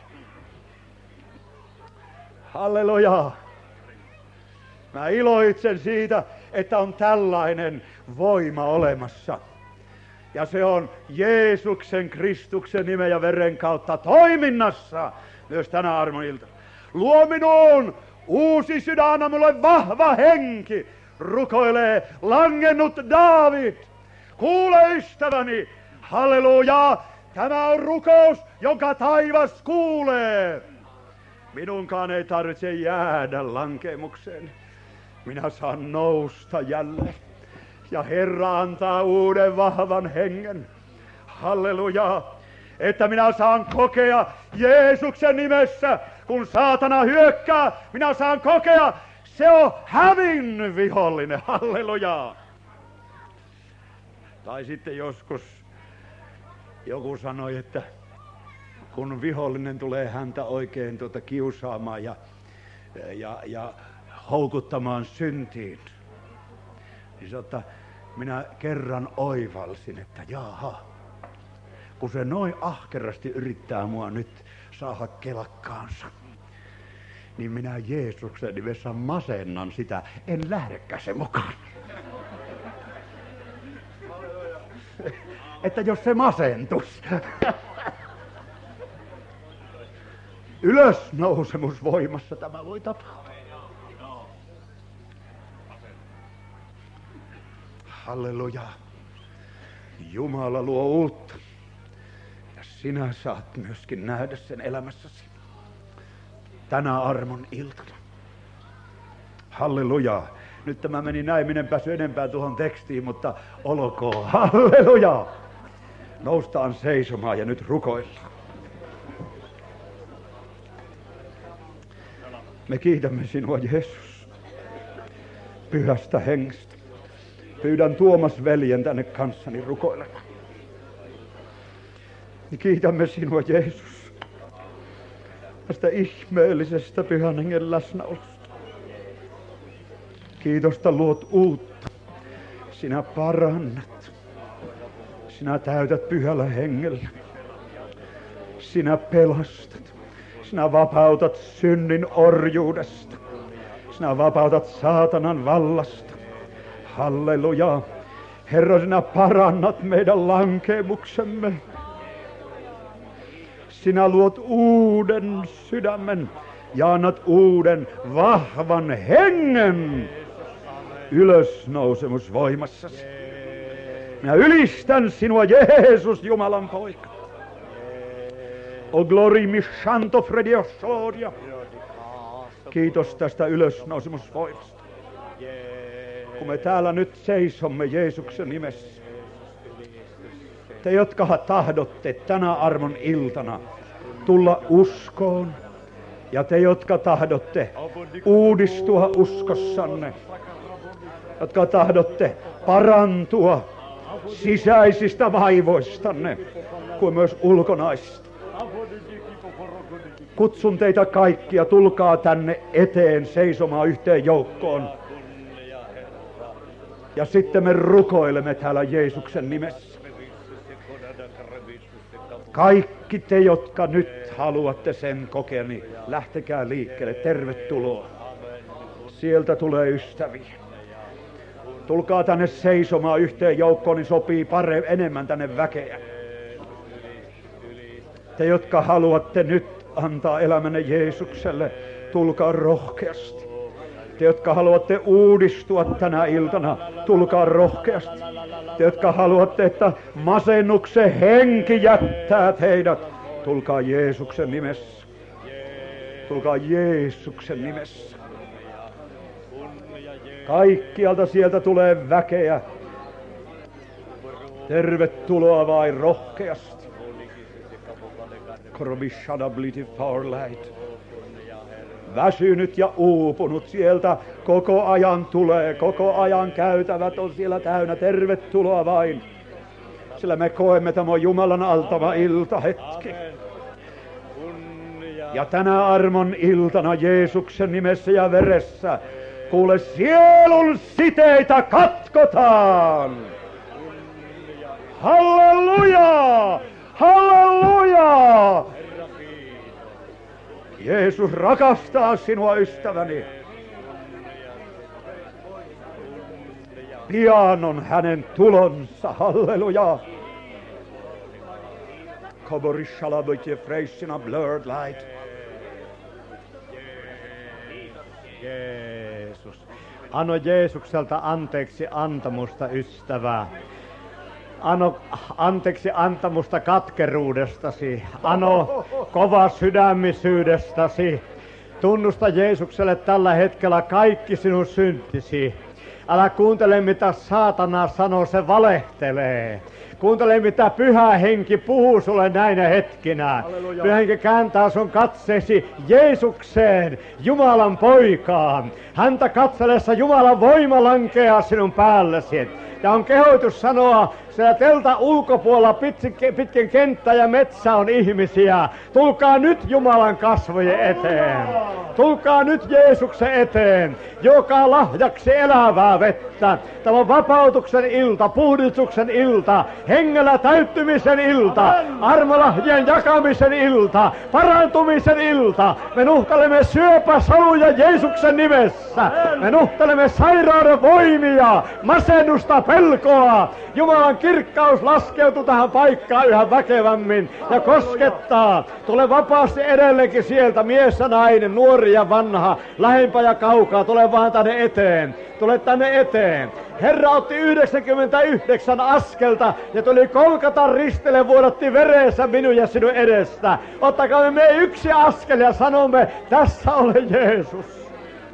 Hallelujaa. Mä iloitsen siitä, että on tällainen voima olemassa. Ja se on Jeesuksen Kristuksen nimen ja veren kautta toiminnassa myös tänä armoiltana. Luo minuun uusi sydän, mulle vahva henki, rukoilee langennut Daavid. Kuule ystäväni, hallelujaa, tämä on rukous, jonka taivas kuulee. Minunkaan ei tarvitse jäädä lankemukseen. Minä saan nousta jälleen. Ja Herra antaa uuden vahvan hengen. Hallelujaa. Että minä saan kokea Jeesuksen nimessä, kun saatana hyökkää, minä saan kokea, se on hävin vihollinen. Hallelujaa. Tai sitten joskus joku sanoi, että kun vihollinen tulee häntä oikein kiusaamaan ja houkuttamaan syntiin, niin että minä kerran oivalsin, että jaha, kun se noin ahkerasti yrittää mua nyt saada kelakkaansa, niin minä Jeesuksen nimessä masennan sitä, en lähdekään sen mukaan. Että jos se masentus. Ylösnousemusvoimassa tämä voi tapahtua. Halleluja. Jumala luo uutta. Ja sinä saat myöskin nähdä sen elämässäsi tänä armon iltana. Halleluja. Nyt tämä meni näin, minä en päässyt enempää tuohon tekstiin, mutta olkoon. Halleluja. Noustaan seisomaan ja nyt rukoillaan. Me kiitämme sinua, Jeesus, pyhästä hengestä. Pyydän Tuomas veljen tänne kanssani rukoilemaan. Me kiitämme sinua, Jeesus, tästä ihmeellisestä pyhän hengen läsnäolosta. Kiitosta luot uutta. Sinä parannat. Sinä täytät pyhällä hengellä. Sinä pelastat. Sinä vapautat synnin orjuudesta. Sinä vapautat saatanan vallasta. Halleluja. Herra, sinä parannat meidän lankemuksemme. Sinä luot uuden sydämen ja annat uuden vahvan hengen ylösnousemusvoimassasi. Minä ylistän sinua, Jeesus, Jumalan poika. O glory mi shanto frediosoria. Kiitos tästä ylösnousemusvoimasta. Kun me täällä nyt seisomme Jeesuksen nimessä. Te, jotka tahdotte tänä armon iltana tulla uskoon, ja te, jotka tahdotte uudistua uskossanne, jotka tahdotte parantua sisäisistä vaivoistanne kuin myös ulkonaisista. Kutsun teitä kaikkia, tulkaa tänne eteen seisomaan yhteen joukkoon. Ja sitten me rukoilemme täällä Jeesuksen nimessä. Kaikki te, jotka nyt haluatte sen kokea, niin lähtekää liikkeelle. Tervetuloa. Sieltä tulee ystäviä. Tulkaa tänne seisomaan yhteen joukkoon, niin sopii enemmän tänne väkeä. Te, jotka haluatte nyt antaa elämänne Jeesukselle, tulkaa rohkeasti. Te, jotka haluatte uudistua tänä iltana, tulkaa rohkeasti. Te, jotka haluatte, että masennuksen henki jättää teidät, tulkaa Jeesuksen nimessä. Tulkaa Jeesuksen nimessä. Kaikkialta sieltä tulee väkeä. Tervetuloa vain rohkeasti. Väsynyt ja uupunut sieltä koko ajan tulee, koko ajan käytävät on siellä täynnä. Tervetuloa vain, sillä me koemme tämän Jumalan altava iltahetki. Ja tänä armon iltana Jeesuksen nimessä ja veressä, kuule, sielun siteitä katkotaan. Halleluja! Halleluja! Jeesus rakastaa sinua, ystäväni. Pian on hänen tulonsa. Halleluja! Koborishalabutje freisina blurred light. Jeesus. Anno Jeesukselta anteeksi antamusta, ystävää. Ano anteeksi antamusta katkeruudestasi. Ano kova sydämisyydestäsi. Tunnusta Jeesukselle tällä hetkellä kaikki sinun syntisi. Älä kuuntele, mitä saatana sanoo, se valehtelee. Kuuntele, mitä Pyhä Henki puhuu sulle näinä hetkinä. Pyhä Henki kääntää sun katseesi Jeesukseen, Jumalan poikaan. Häntä katsellessa Jumalan voima lankeaa sinun päällesi. Ja on kehoitus sanoa, siellä teltan ulkopuolella pitkin kenttää ja metsä on ihmisiä. Tulkaa nyt Jumalan kasvojen eteen. Tulkaa nyt Jeesuksen eteen, joka lahjaksi elävää vettä. Tämä on vapautuksen ilta, puhdistuksen ilta, hengellä täyttymisen ilta, armolahjien jakamisen ilta, parantumisen ilta. Me nuhtelemme syöpäsoluja Jeesuksen nimessä. Me nuhtelemme sairauden voimia, masennusta, pelkoa. Jumalan kirkkaus laskeutuu tähän paikkaan yhä väkevämmin ja koskettaa. Tule vapaasti edelleenkin sieltä, mies ja nainen, nuori ja vanha, lähempää ja kaukaa. Tule vaan tänne eteen. Tule tänne eteen. Herra otti 99 askelta ja tuli Golgatan ristille, vuodatti verensä minun ja sinun edestä. Ottakaa me yksi askel ja sanomme, tässä olen Jeesus.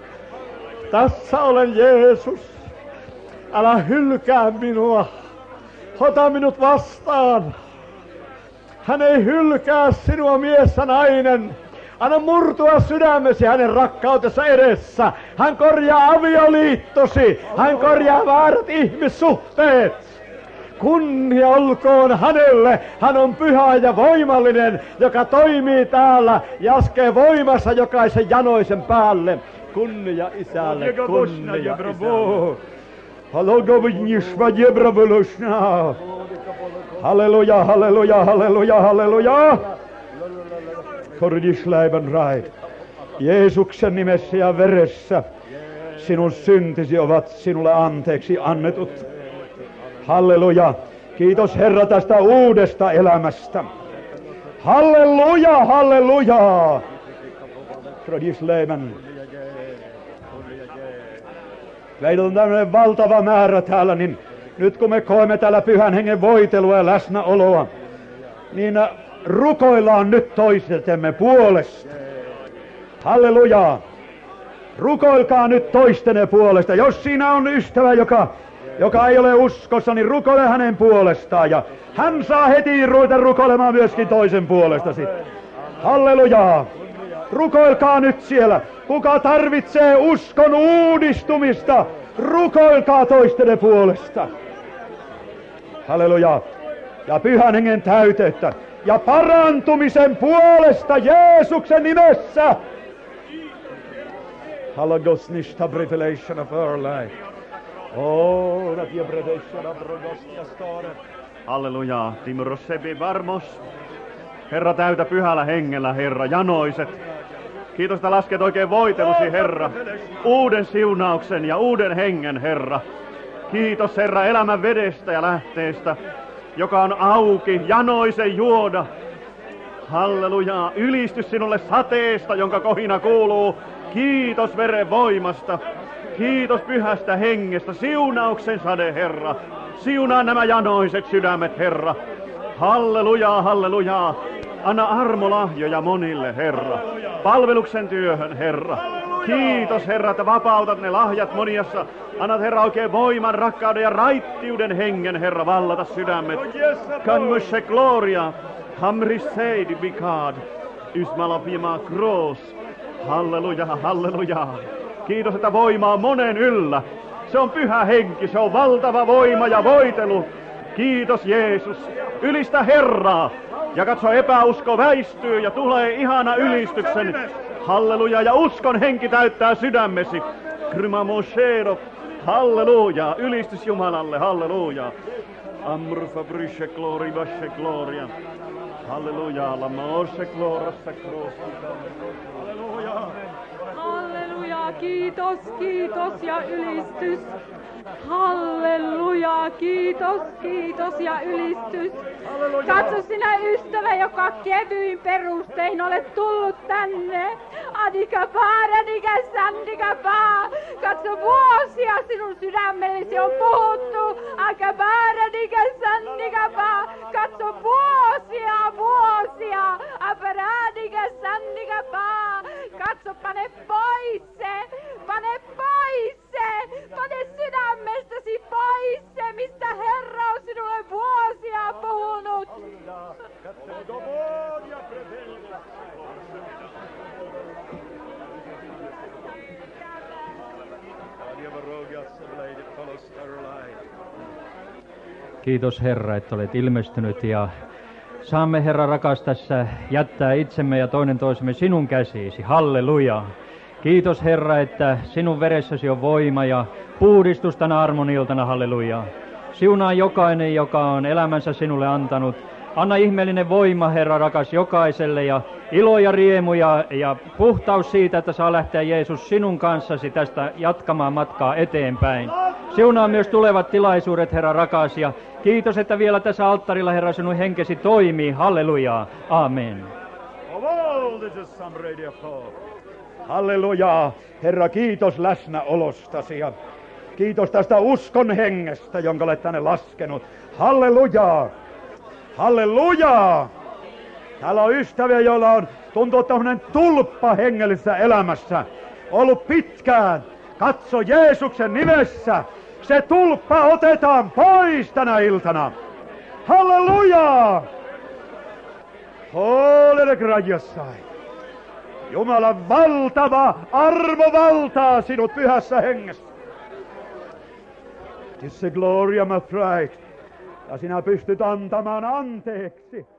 Tässä olen Jeesus. Älä hylkää minua. Ota minut vastaan. Hän ei hylkää sinua, mies ja nainen. Anna murtua sydämesi hänen rakkautensa edessä. Hän korjaa avioliittosi. Hän korjaa väärät ihmissuhteet. Kunnia olkoon hänelle. Hän on pyhä ja voimallinen, joka toimii täällä ja askee voimassa jokaisen janoisen päälle. Kunnia Isälle, kunnia Isälle. Halleluja, halleluja, halleluja, halleluja. Kordisleibenrait. Jeesuksen nimessä ja veressä sinun syntisi ovat sinulle anteeksi annetut. Halleluja. Kiitos Herra tästä uudesta elämästä. Halleluja, halleluja. Frödisleben. Meillä on tämmöinen valtava määrä täällä, niin nyt kun me koemme täällä Pyhän Hengen voitelua ja läsnäoloa, niin rukoillaan nyt toistemme puolesta. Halleluja. Rukoilkaa nyt toistenne puolesta. Jos siinä on ystävä, joka ei ole uskossa, niin rukoile hänen puolestaan. Ja hän saa heti ruveta rukoilemaan myöskin toisen puolesta sitten. Halleluja. Rukoilkaa nyt siellä. Kuka tarvitsee uskon uudistumista, rukoilkaa toistenne puolesta. Halleluja. Ja Pyhän Hengen täytettä. Ja parantumisen puolesta Jeesuksen nimessä. Halagosnista revelation of our life. Oh, that your revelation of Rogostia story. Halleluja. Timros sebi varmos. Herra, täytä Pyhällä Hengellä, Herra, janoiset. Kiitos, että lasket oikein voitelusi, Herra. Uuden siunauksen ja uuden hengen, Herra. Kiitos, Herra, elämän vedestä ja lähteestä, joka on auki, janoisen juoda. Halleluja. Ylistys sinulle sateesta, jonka kohina kuuluu. Kiitos veren voimasta. Kiitos Pyhästä Hengestä. Siunauksen sade, Herra. Siunaa nämä janoiset sydämet, Herra. Halleluja, halleluja. Anna armolahjoja monille, Herra. Palveluksen työhön, Herra. Kiitos, Herra, että vapautat ne lahjat moniassa. Annat, Herra, oikein voiman, rakkauden ja raittiuden hengen, Herra, vallata sydämet. Kanmushe gloria. Hamriseid vikad. Ysmalapima kroos. Halleluja, halleluja. Kiitos, että voima on monen yllä. Se on Pyhä Henki, se on valtava voima ja voitelu. Kiitos Jeesus. Ylistä Herraa. Ja katso, epäusko väistyy ja tulee ihana ylistyksen. Halleluja, ja uskon henki täyttää sydämesi. Kryma Moshero. Halleluja, ylistys Jumalalle, halleluja. Amru fabrice glori vasce gloria. Halleluja, la mose glorassa kroosita. Halleluja. Halleluja, kiitos, kiitos ja ylistys. Halleluja, kiitos, kiitos ja ylistys. Katso sinä ystävä, joka kevyin perustein olet tullut tänne. Adikapaa, radikasandikapaa. Katso, vuosia sinun sydämellesi on puhuttu. Akapaa, radikasandikapaa. Katso, vuosia. Aparadikasandikapaa. Katso, pane pois se. Pane sydämestäsi pois se, mistä Herra on sinulle vuosia puhunut. Kiitos Herra, että olet ilmestynyt ja saamme Herra rakas tässä jättää itsemme ja toinen toisemme sinun käsiisi. Halleluja. Kiitos Herra, että sinun veressäsi on voima ja puhdistus tänä armoniltana, halleluja. Siunaa jokainen, joka on elämänsä sinulle antanut. Anna ihmeellinen voima, Herra rakas, jokaiselle ja ilo ja riemu ja puhtaus siitä, että saa lähteä Jeesus sinun kanssasi tästä jatkamaan matkaa eteenpäin. Siunaa myös tulevat tilaisuudet, Herra rakas, ja kiitos, että vielä tässä alttarilla, Herra, sinun henkesi toimii. Halleluja. Amen. Halleluja. Herra, kiitos läsnäolostasi ja kiitos tästä uskon hengestä, jonka olet tänne laskenut. Halleluja. Halleluja. Täällä on ystäviä, joilla on tuntuu tämmöinen tulppa hengellisessä elämässä. Ollut pitkään. Katso Jeesuksen nimessä. Se tulppa otetaan pois tänä iltana. Halleluja. Holy graciasai. Jumalan valtava armo valtaa sinut Pyhässä Hengessä. Tis se gloria, my pride. Ja sinä pystyt antamaan anteeksi.